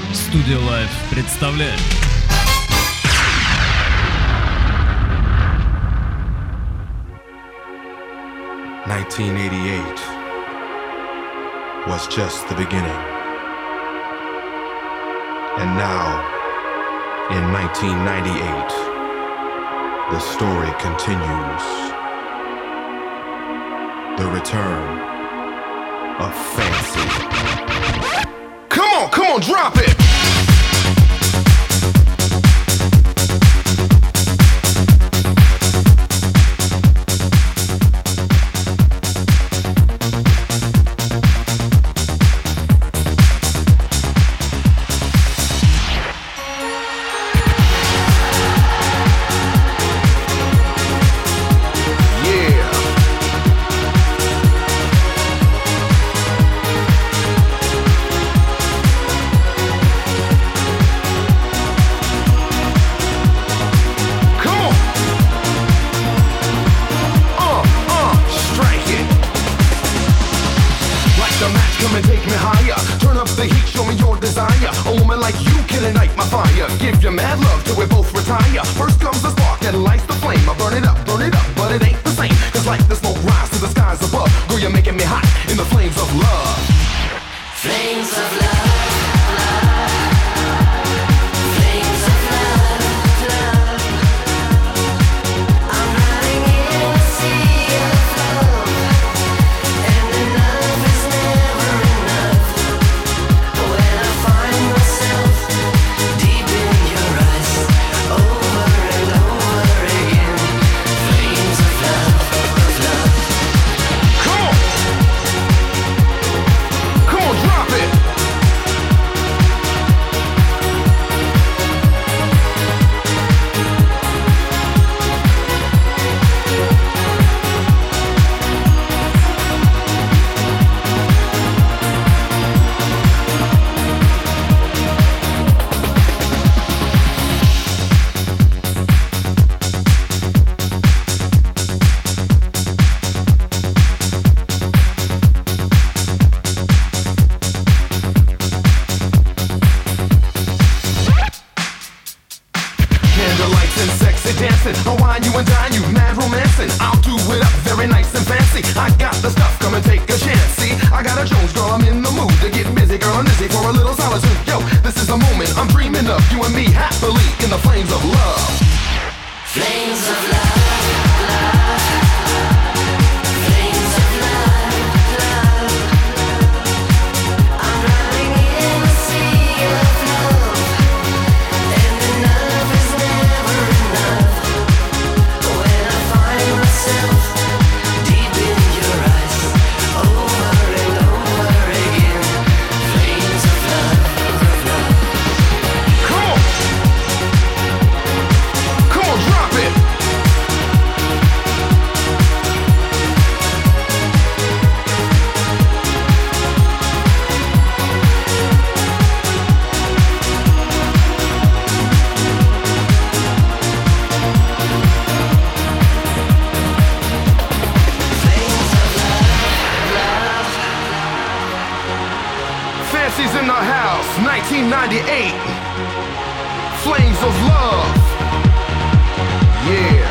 Studio Life представляет. "1988 was just the beginning. And now, in 1998, the story continues. The return of fancy." Come on, drop it! Give your mad love till we both retire. First comes the spark that lights the flame. I burn it up, but it ain't the same. Cause like the smoke rise to the skies above. Girl, you're making me hot in the flames of love. Flames of love. Dancing, I'll wine you and dine you, mad romancing. I'll do it up very nice and fancy. I got the stuff, come and take a chance. See, I got a Jones, girl, I'm in the mood to get busy, girl, I'm busy for a little solitude. Yo, this is the moment I'm dreaming of, you and me happily in the flames of love. Flames of love. Fancy's in the house, 1998. Flames of love. Yeah.